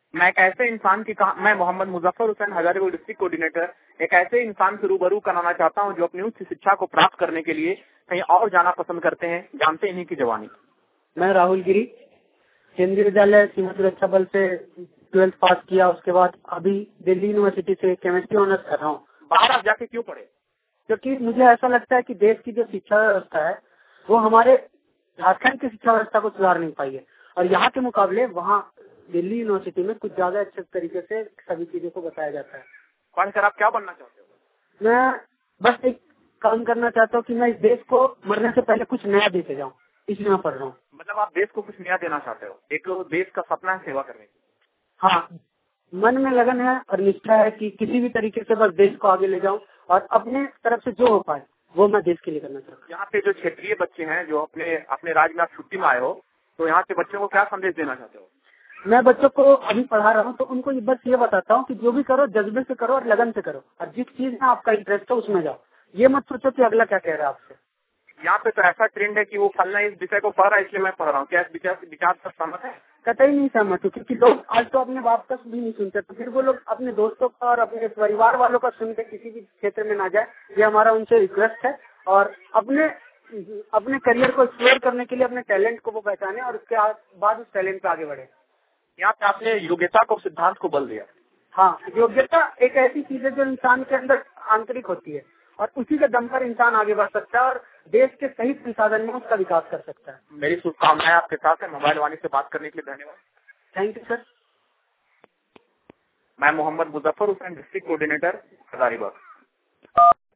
मैं एक ऐसे इंसान की मैं मोहम्मद मुजफ्फर हुसैन हजारीबाग डिस्ट्रिक्ट कोऑर्डिनेटर एक ऐसे इंसान से रूबरू कराना चाहता हूं जो अपनी उच्च शिक्षा को प्राप्त करने के लिए कहीं और जाना पसंद करते हैं। जानते इन्हीं की जवानी। मैं राहुल गिरी, केंद्रीय विद्यालय सीमा सुरक्षा बल से 12th पास किया। उसके बाद अभी दिल्ली यूनिवर्सिटी से केमिस्ट्री ऑनर्स कर रहा हूँ। बाहर आप जाके क्यों पढ़े? क्योंकि मुझे ऐसा लगता है कि देश की जो शिक्षा व्यवस्था है वो हमारे झारखंड की शिक्षा व्यवस्था को सुधार नहीं पाई है, और यहाँ के मुकाबले वहाँ दिल्ली यूनिवर्सिटी में कुछ ज्यादा अच्छे तरीके से सभी चीजों को बताया जाता है। पढ़कर आप क्या बनना चाहते हो? मैं बस एक काम करना चाहता हूँ कि मैं इस देश को मरने से पहले कुछ नया देते जाऊँ, इसलिए मैं पढ़ रहा हूँ। मतलब आप देश को कुछ नया देना चाहते हो, एक देश का सपना है सेवा करने की। हाँ, मन में लगन है और निष्ठा है कि किसी भी तरीके से बस देश को आगे ले जाऊं और अपने तरफ से जो हो पाए वो मैं देश के लिए करना चाहता हूँ। यहाँ पे जो क्षेत्रीय बच्चे हैं जो अपने राज्य में आप छुट्टी में आए हो, तो यहाँ के बच्चों को क्या संदेश देना चाहते हो? मैं बच्चों को अभी पढ़ा रहा हूँ तो उनको बस ये बताता हूँ कि जो भी करो जज्बे से करो और लगन से करो, और जिस चीज में आपका इंटरेस्ट है उसमें जाओ। ये मत सोचो कि अगला क्या कह रहा है आपसे। यहाँ पे तो ऐसा ट्रेंड है कि वो फलना इस विषय को पढ़ रहा है इसलिए मैं पढ़ रहा हूँ। क्या इस विचार से सहमत है? कतई नहीं सहमत हूँ, क्योंकि लोग आज तो अपने बाप का भी नहीं सुनते, तो फिर वो लोग अपने दोस्तों का और अपने परिवार वालों का सुनते किसी भी क्षेत्र में ना जाए। ये हमारा उनसे रिक्वेस्ट है, और अपने करियर को एक्सप्लोर करने के लिए अपने टैलेंट को वो पहचाने और उसके बाद उस टैलेंट पे आगे बढ़े। यहाँ पे आपने योग्यता को सिद्धांत को बल दिया। हाँ, योग्यता एक ऐसी चीज है जो इंसान के अंदर आंतरिक होती है और उसी के दम पर इंसान आगे बढ़ सकता है और देश के सही संसाधन में उसका विकास कर सकता है। मेरी शुभकामनाएं आपके साथ है। मोबाइल वाणी से बात करने के लिए धन्यवाद। Thank you sir. मैं मोहम्मद मुजफ्फर हुसैन, डिस्ट्रिक्ट कोऑर्डिनेटर हजारीबाग।